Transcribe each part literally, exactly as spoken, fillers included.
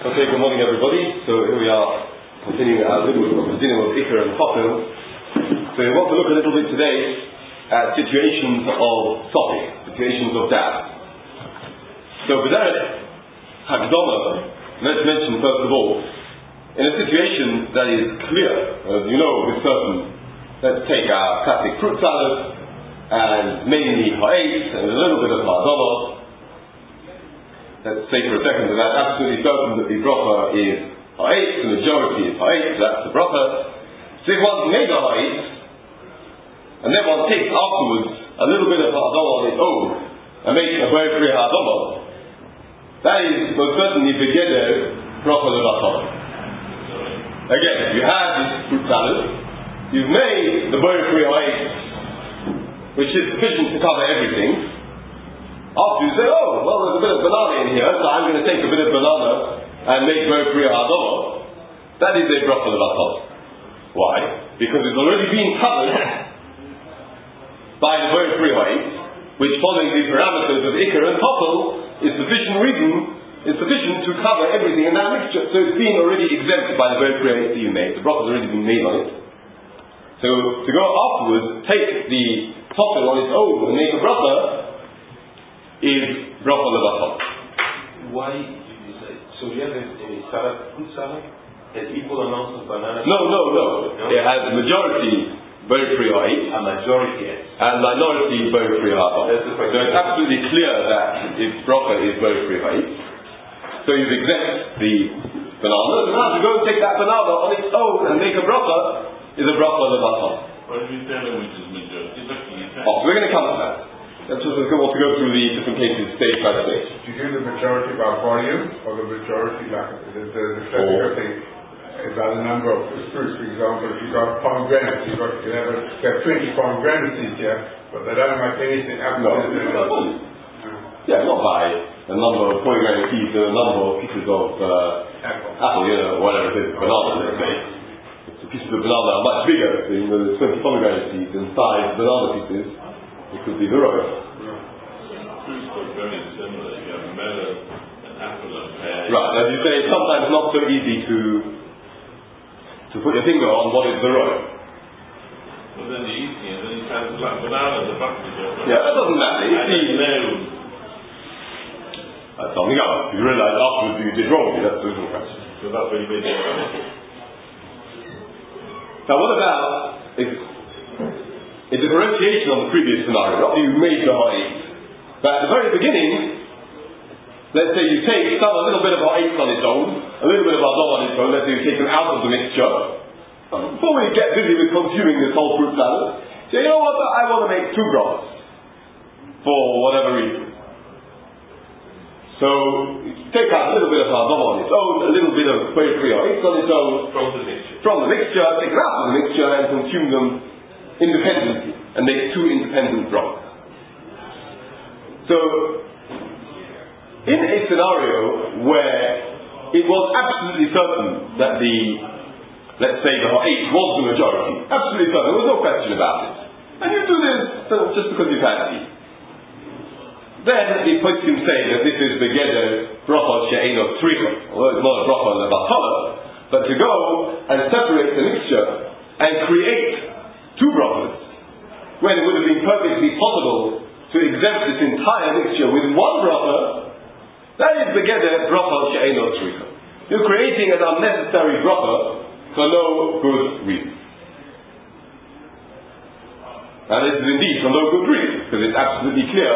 Okay, good morning everybody. So here we are continuing our little continuing with Iker and Chotel. So we want to look a little bit today at situations of topic, situations of doubt. So B'derech Hakdama, let's mention first of all, in a situation that is clear, as you know with certain, let's take our classic fruit salad and mainly ha'etz and a little bit of ha'adama. Let's say for a second that that's absolutely certain that the bracha is ha'etz, the majority is ha'etz, that's the bracha. So if one's made a ha'etz, and then one takes afterwards a little bit of ha'adama on its own, and makes a very free ha'adama, that is most certainly begeder bracha levatol. Again, you have this fruit salad, you've made the very free ha'etz, which is sufficient to cover everything. After you say, oh, well, there's a bit of banana in here, so I'm going to take a bit of banana and make very free ha'adama. That is a bracha levatol. Why? Because it's already been covered by the very free ha'etz, which, following the parameters of Iker and Chotel, is sufficient reason, is sufficient to cover everything in that mixture. So it's been already exempt by the very free ha'etz that you made. The bracha has already been made on it. So to go afterwards, take the Chotel on its own and make a bracha is bracha levatol. Why did you say? So you have a, a salad, fruit salad, has equal amounts of banana? No, no, no. no? It has majority very free ha'etz. A majority, yes. And minority very free ha'adam. So it's absolutely clear that its bracha is very free ha'etz. So you've exempt the banana, and now to go and take that banana on its own and make a bracha is a bracha levatol. What do you tell them which is majority? Oh, so we're going to come to that. Let's just want to go through the different cases stage by stage. Do you do the majority by volume or the majority like the, the, the classical thing by the number of fruits? For example, if you've got pomegranates, you've got you have, a, you have twenty pomegranates here, but they don't make anything up. No, no, no. Yeah, not by the number of pomegranate seeds and the number of pieces of uh, apple. apple, you know, whatever it is, banana, let's say. The pieces of banana are much bigger, so you know, there's twenty pomegranate seeds and five banana pieces. It could be the road. Fruits are very similar. You have melon, an apple, and pear. Right, as you say, it's sometimes not so easy to to put your finger on what is the road. Well, then you're eating it, and then you kind of like banana, the bucket. Yeah, that doesn't matter. You see, that's something else. You realise afterwards you did wrong. That's a different question. So that's what you made it. Now, what about if a differentiation on the previous scenario? After you made the ha'etz, but at the very beginning, let's say you take some a little bit of ha'etz on its own, a little bit of ha'adam on its own. Let's say you take them out of the mixture. Before we get busy with consuming this whole fruit salad, say, you know what? I want to make two broths for whatever reason. So take out a little bit of ha'adam on its own, a little bit of very free ha'etz on its own from the mixture. From the mixture, take them out of the mixture and consume them independently and make two independent broths. So, in a scenario where it was absolutely certain that the, let's say the ha'etz was the majority, absolutely certain, there was no question about it, and you do this just because you fancy, then the poskim say that this is begeder bracha she'eino tzricha, although it's not a bracha levatol, but to go and separate the mixture and create two brachas, when it would have been perfectly possible to exempt this entire mixture with one bracha, that is begeder bracha she'eino tzricha. You're creating an unnecessary bracha for no good reason. And it is indeed for no good reason, because it's absolutely clear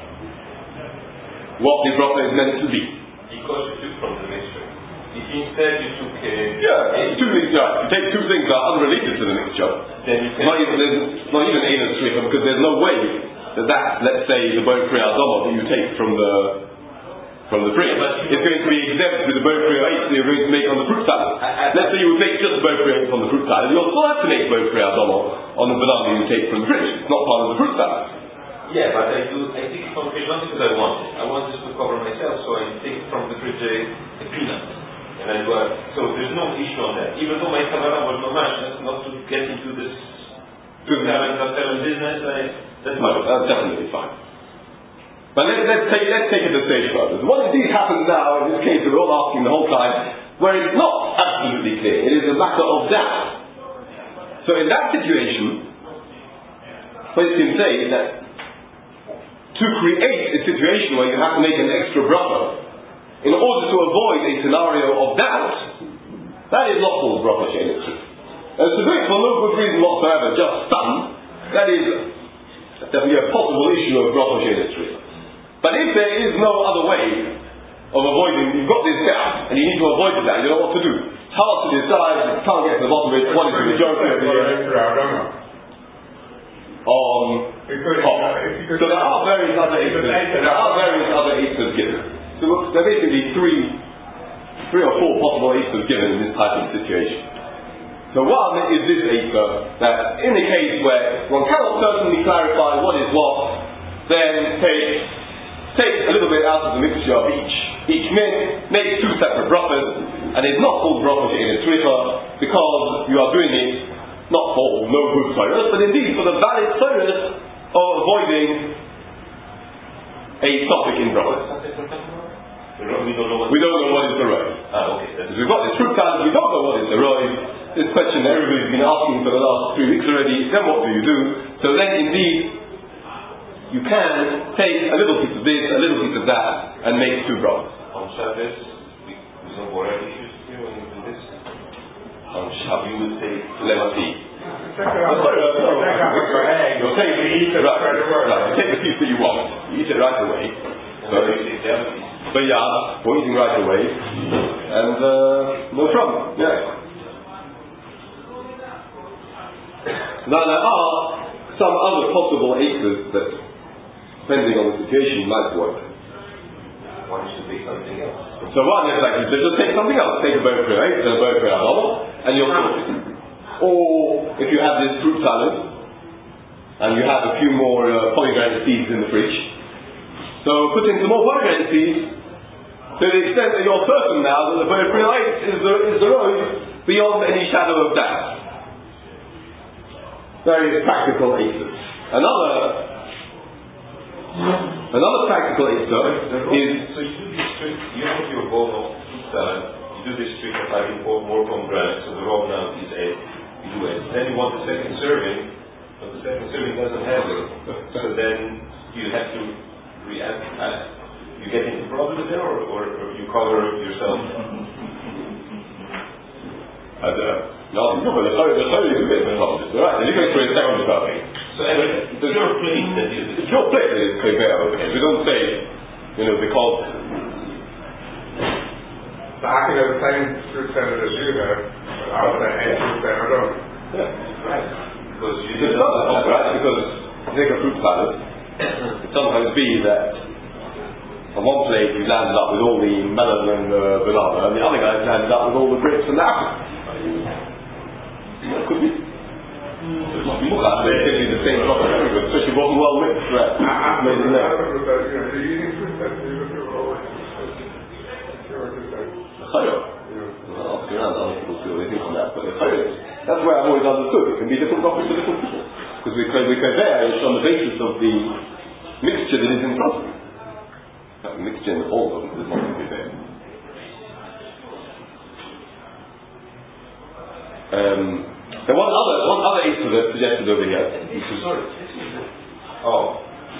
what the bracha is meant to be. Because you took from the mixture. If instead you took a... Yeah, a two mixture. You take two things that are unrelated to the mixture. Then you can... Not even, not even Eino Tzricha, because there's no way that that, let's say, the bone free ha'adama that you take from the from the fridge, it's going to be exempt with the bone free ha'etz that you're going to make on the fruit salad. Let's say you would take just the bone free ha'etz on the fruit salad, you'll still have to make bone free ha'adama on the banana you take from the fridge. It's not part of the fruit salad. Yeah, but I do. I take it from the fridge not because I want it. I want this to cover myself, so I take it from the fridge a, a peanut. And I do. A, so there's no issue on that. Even though my kavana was no much, that's not to get into this to having business. I, that's no, that's definitely fine. But let's, let's take let's take it a stage further. What indeed happens now in this this case that we're all asking the whole time, where it's not absolutely clear. It is a matter of doubt. So in that situation, what you can say is that to create a situation where you have to make an extra bracha in order to avoid a scenario of doubt, that is not called bracha she'ein tzrika. And to do it for no good reason whatsoever, just fun, that is definitely a possible issue of bracha she'ein tzrika. But if there is no other way of avoiding, you've got this doubt, and you need to avoid the doubt, you know what to do. It's hard to decide, you can't get to the bottom of it, what is the majority of the on top. So there are various other eights, there are various other eights given. So there are basically three, three or four possible eights given in this type of situation. So one is this eight that in the case where one cannot certainly clarify what is what, then take take a little bit out of the mixture of each each min, make two separate brachas, and it's not called bracha she'ein tzrika because you are doing it not for no good tzorus, but indeed for the valid tzorus of avoiding a topic in bracha. We don't know what, we don't know what is the road. Ah, okay. Because we've got this truth time, we don't know what is the road. This question that everybody's been asking for the last three weeks already, then what do you do? So then indeed, you can take a little piece of this, a little piece of that, and make two brachas. On Shabbos, we don't worry issues here when you do this. On Shabbos, you would say, let's see. You'll take the piece right, right, you take the piece that you want, you eat it right away. So, but yeah, we're eating right away, and uh, no problem. Yeah. Now there are some other possible acres that, depending on the situation, might work. One should take something else. So one is like, just take something else. Take a boat for eight, and a boat for a and you'll cook it. Or if you have this fruit salad, and you have a few more uh, pomegranate seeds in the fridge, so put in some more pomegranate seeds to the extent that you're certain now that the boat for eight is the, is the road beyond any shadow of doubt. Various practical acres. Another Another practical answer is... So you do this trick, you have your bowl of fruit salad, you do this trick of having four more pomegranates, so the raw now is eight, you do it. Then you want the second serving, but the second serving doesn't have it. So then you have to react, uh, you get into problems there, or, or, or you cover yourself? I don't know. No, no, but the Torah is a bit of a problem. Right, you're going for a second serving. So anyway, it's your plate that you... It's your plate that is prepared over here. We don't say, you know, because... So I can have the same fruit salad as you have, but I would have fruit salad at all. Yeah. Right. Because you It's not that, right? Because you take a fruit salad, it sometimes be that on one plate you landed up with all the melon and the banana, and the other guy landed up with all the grapes and the apples. That could be. It's not basically the same product everywhere, especially wasn't well mixed, right? Made in there. I'll ask around other people see what they think on that, but that's where I've always understood. It can be different topics for different people. Because we can, we can there, it's on the basis of the mixture that is in front of you. The mixture in the whole of it is not going to be there. Um, There was other one other answer that suggested over here. Sorry. Oh.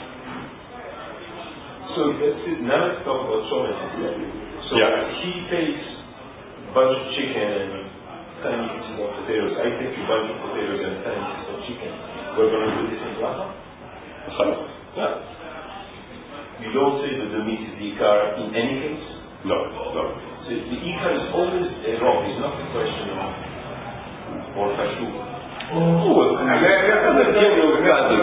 So let's see, now let's talk about Shomen. So yeah. He takes a bunch of chicken and tiny pieces of potatoes. I take a bunch of potatoes and tiny pieces of chicken. We're going to do this in Bracha? Yeah. You don't say that the meat is the ikar in any case? No, no. So the ikar is always a wrong. It's not a question of or Khashub. Oh, and that's the general guidance.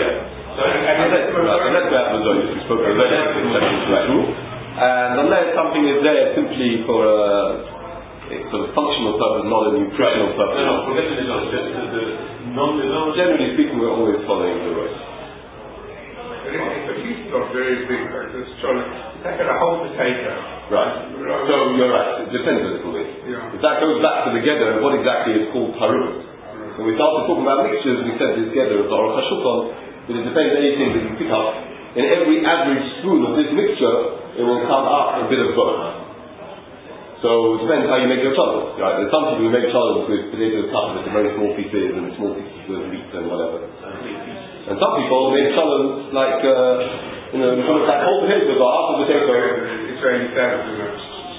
Unless we have the Zoyis, we spoke of that in Khashub, and unless something is there simply for a for the functional purpose, not a nutritional purpose. No, no, forget the Zoyis. Just the, the non-Zoyis. Generally speaking, we're always following the Zoyis. But he's not very big, like this trolley. Take a whole potato. Right. So you're right. It depends a little bit. Yeah. If that goes back to the gather, what exactly is called harut? When we started talking about mixtures, we said this gather of Aruch HaShulchan, but it depends on anything that you pick up. In every average spoon of this mixture, it will come up a bit of both. So it depends how you make your challah. Right? There's some people who make challah with potatoes cut into very small pieces and small pieces of meat and whatever. And some people make challah like, uh, you know, like whole potatoes or half a potato. Israeli salad,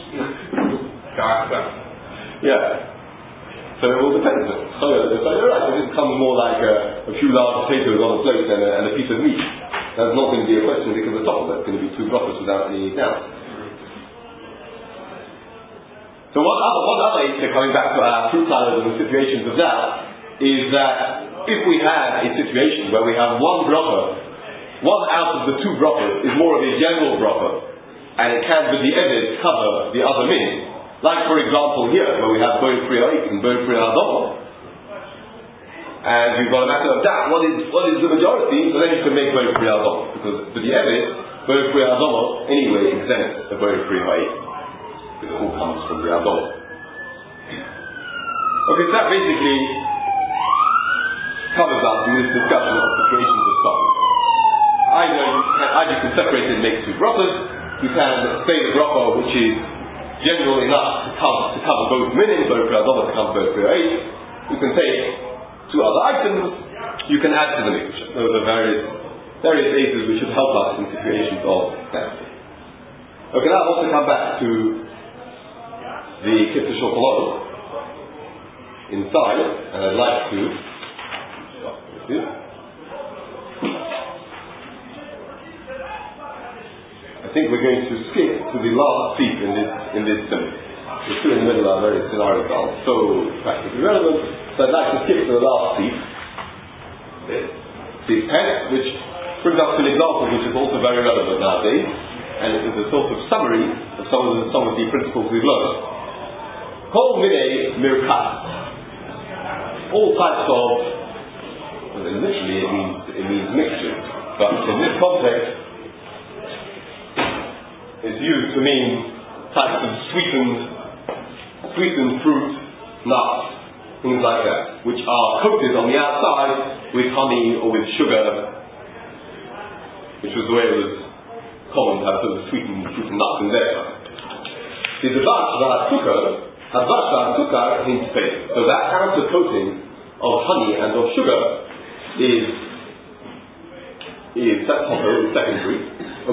Yeah. So it all depends. So, so you're right, if it becomes more like a, a few large potatoes on a plate and a, and a piece of meat, that's not going to be a question because the top of it's going to be two brachos without any doubt. So one other, one other issue, coming back to our fruit salads and the situations of that, is that if we have a situation where we have one bracha, one out of the two brachas is more of a general bracha, and it can with the evid cover the other min. Like for example here, where we have Boy Priya and Boy Priya Adom, and we've got a matter of that, what is what is the majority, so then you can make Boy Priya Adom, because with the evid, Boy Priya Adom anyway exempts the Boy Priya. It all comes from the Adon. Okay, so that basically covers us in this discussion of situations of suffering. Either you can, either you can separate it and make two brachas, you can say the bracha which is general enough to cover, to cover both minim, both for Adon, to cover both for eight. You can take two other items, you can add to the mixture. Those are various various bases which should help us in situations of death. Okay, now I want to come back to the Kippur Shulchan inside, and I'd like to I think we're going to skip to the last seat in this in this sentence. The two in the middle are very scenario results, so practically relevant. So I'd like to skip to the last seat, seat ten, which brings us to an example which is also very relevant nowadays, and it is a sort of summary of some of the, some of the principles we've learned. Kol minei mirkat. All types of, well, literally it means it means mixtures, but in this context it's used to mean types of sweetened sweetened fruit, nuts, things like that, which are coated on the outside with honey or with sugar, which was the way it was common to have sort of sweetened fruit and nuts in there. The Dvash v'Hatzukah, Hadvash v'Hatzukah means faith. So that outer coating of honey and of sugar is is is secondary. And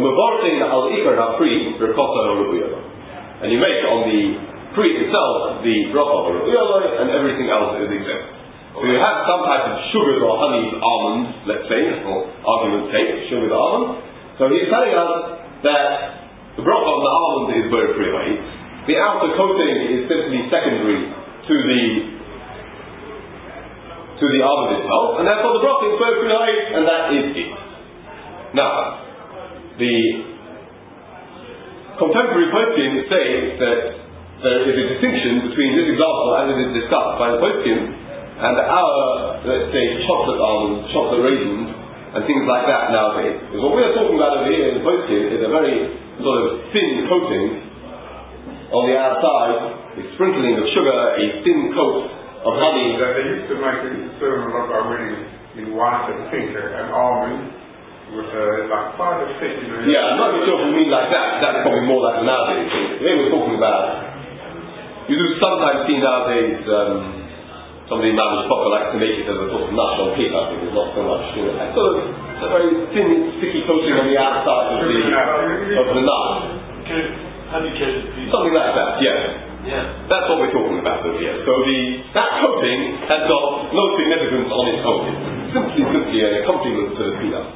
you make on the pre itself the bracha and everything else is exempt. So you have some type of sugar or honey almonds, let's say, for argument's sake, sugar or almond. So he's telling us that the bracha on the almond is very free. The outer coating is simply secondary to the to the almond itself, and therefore the bracha is very free, and that is it. Now, the contemporary poskim say that there is a distinction between this example as it is discussed by the poskim and our, let's say, chocolate almonds, chocolate raisins, and things like that nowadays. Because what we are talking about over here in poskim is a very sort of thin coating on the outside, a sprinkling of sugar, a thin coat of honey. That they used to make it serve like already in white and pink, an almond with uh, like quite a thick, you know. Yeah, I'm not sure if we mean like that. That's probably more like the nowadays thing. They were talking about. You do sometimes see nowadays um, somebody managed proper like to make it as a sort of nut on paper. I think there's not so much, you know, sort of a very thin, sticky coating on the outside of the of the nut. Something like that, yeah. Yeah. That's what we're talking about over here. So the that coating has got no significance on its own. It's simply, simply an accompaniment to the peanut.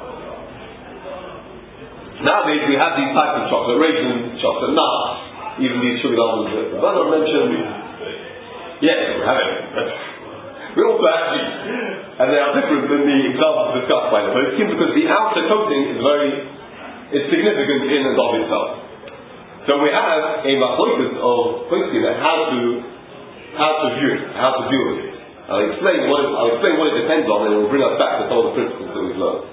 Nowadays we have these types of chocolate raisins, chocolate nuts, even these sugar almonds that Bernard mentioned. Yes, we have it. We also have these. And they are different than the examples discussed by the poskim because the outer coating is very is significant in and of itself. So we have a machlokas of poskim at how to how to view it, how to deal with it. I'll explain what it, I'll explain what it depends on, and it will bring us back to some of the principles that we've learned.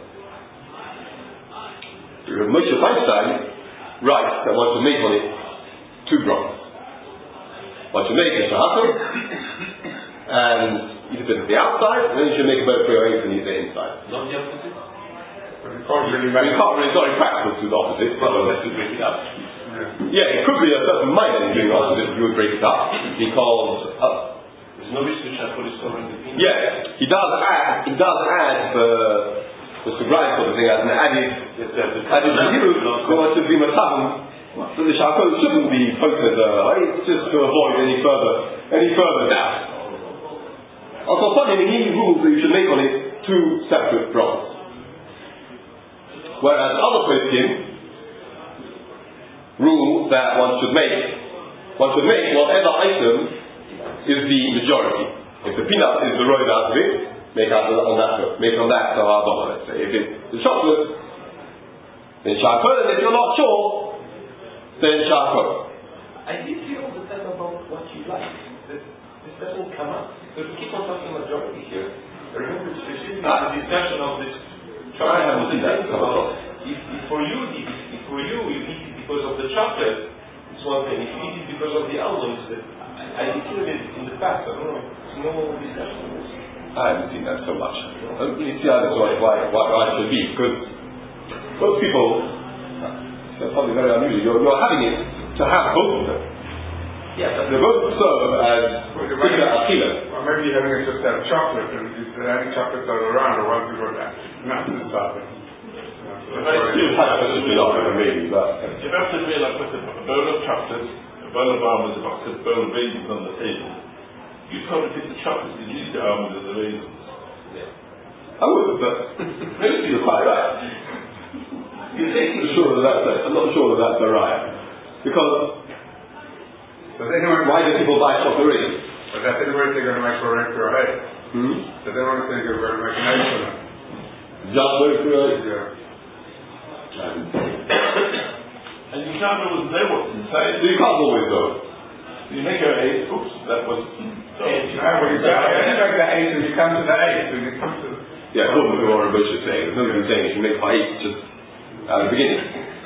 Moshe Feinstein writes that one should make on it two brachas. One should make a shahato, and you can put it at the outside, and then you should make a better prayer and eat the inside. Not the opposite? You can't really make You can't really, it's not practical to do the opposite. Well, let's just make it up. Yeah, it could be a certain minor ingredient that you would break it up, because uh, there's no restriction for the storing the peanuts. yeah, he does add, he does add the Mister Grimes sort of thing as an added, added view, so to be matam, so the charcoal shouldn't be potent, uh, it's just to avoid any further, any further doubt. Also, finally, he rules that you should make on it two separate broths. Whereas other poskim rule that one should make, one should make whatever item is the majority. If the peanut is the road out of it, make out on that, make on that the hard dollar, let's say. If it's the chocolate, then charcoal, and if you're not sure, then charcoal. I did hear all the time about what you like. This, this doesn't come up. Because we keep on talking majority here. I remember specifically ah. the discussion of this chocolate. I haven't seen that. About if, if for you, if, if for you, you eat it because of the chocolate, it's one thing. If you eat it because of the almonds, that I, I did hear it in the past. I don't know. There's no discussion on this. I haven't seen that so much. I don't really see how that's why, why, why, why it should be. Because most people, that's something very unusual. You're, you're having it to have both of them. Yeah, but they both serve as kila akila. Well, maybe you're having it just have chocolate, and if there are any chocolates all around, or once you've got that, not to stop it. You've had such a phenomenon, maybe, but you have to realize put a bowl of chocolate, a bowl of almonds, a box of bowl of raisins on the table. You probably pick the chocolate, you use the almonds and the raisins. Yeah. I would, but you're quite right. I'm sure that that's a, I'm not sure that that's a right. Because Does anyone why do people buy chocolate raisins? But that's anyway they're going to make for an extra egg. Hmm? Does anyone think they're going to make an egg for them? Just those two eggs? Yeah. And you can't always know what's inside. So you can't always know. You make an egg, oops, that was... No, well, you make the egg and you come to the egg, and you come to... Yeah, according to what Warren Bush is saying, there's nobody saying you can make for eight just at the beginning.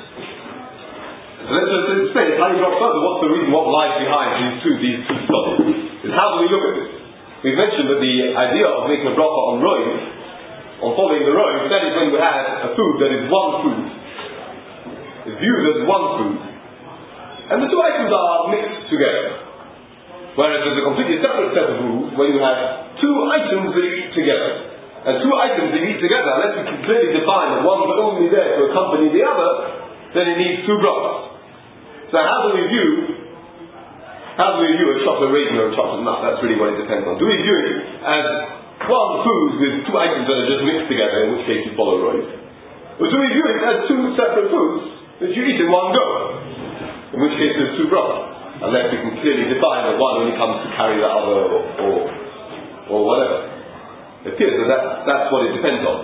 So let's just explain how you got further. What's the reason, what lies behind these two, these two studies? Is how do we look at this? We've mentioned that the idea of making a bracha on roiv, on following the roiv, that is when we have a food that is one food. It's viewed as one food. And the two items are mixed together. Whereas there's a completely separate set of rules when you have two items that you eat together. And two items that you eat together, unless you can clearly define that one is only there to accompany the other, then it needs two brachas. So how do we view how do we view a chocolate raisin or a chocolate nut? That's really what it depends on. Do we view it as one food with two items that are just mixed together, in which case you follow roiv? Or do we view it as two separate foods that you eat in one go? In which case there's two brachas. Unless we can clearly define that one only comes to carry the other or or, or whatever. It appears that, that that's what it depends on.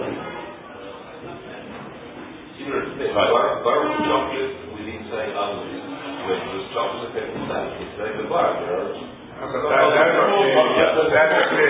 Right. Bar, bar of chocolate with inside almonds. When those chocolates are inside, it's like a bar. There are. That's, that's, that's, that's, that's,